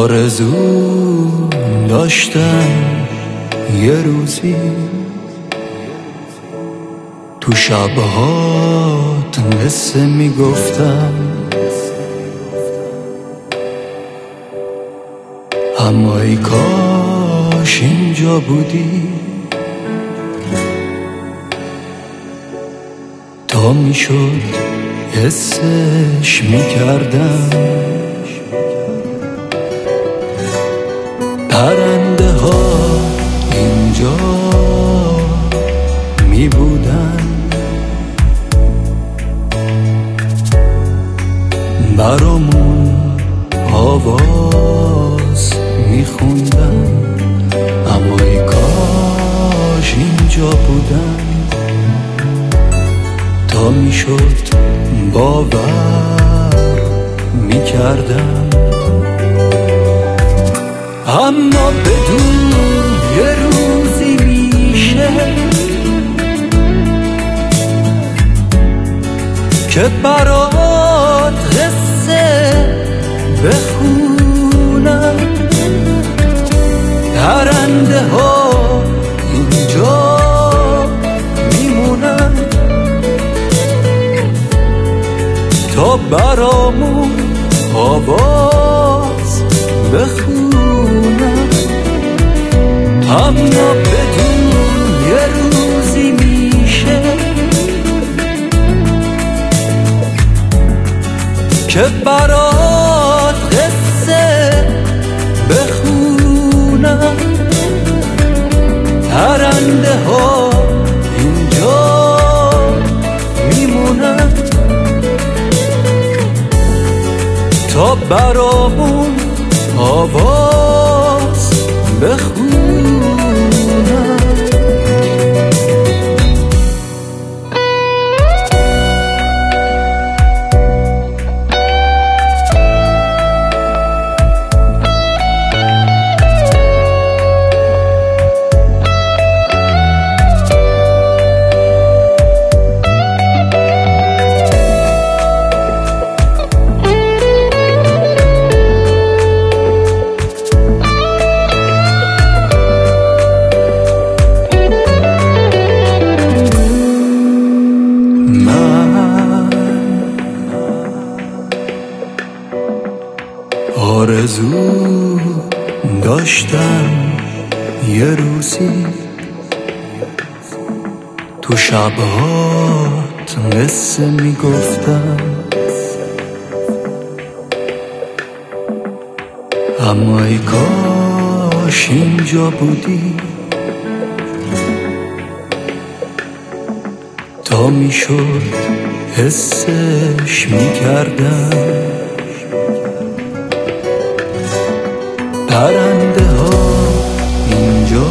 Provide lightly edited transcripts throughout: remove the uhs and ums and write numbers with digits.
آرزو داشتم یه روزی تو شبهات قصه میگفتم، اما ای کاش اینجا بودی تا میشد حسش میکردم. پرنده ها اینجا می بودن، برامون آواز می خوندن، اما ای کاش اینجا بودن تا می شد باور می کردم. اما بدون یه روزی میشه که برات قصه بخونم. پرنده ها اینجا میمونن تا برامون آواز بخونم. اما بدون یه روزی میشه که برات قصه بخونم. پرنده ها اینجا میمونن تا برامون آواز بخونم. آرزو داشتم یه روزی تو شبهات قصه میگفتم، اما ای کاش اینجا بودی تا میشد حسش میکردم. پرنده ها اینجا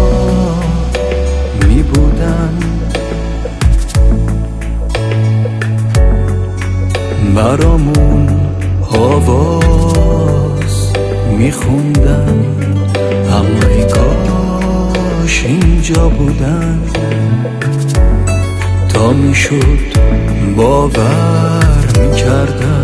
می بودن، برامون آواز می خوندن، اما ای کاش اینجا بودن تا می شد باور می کردن.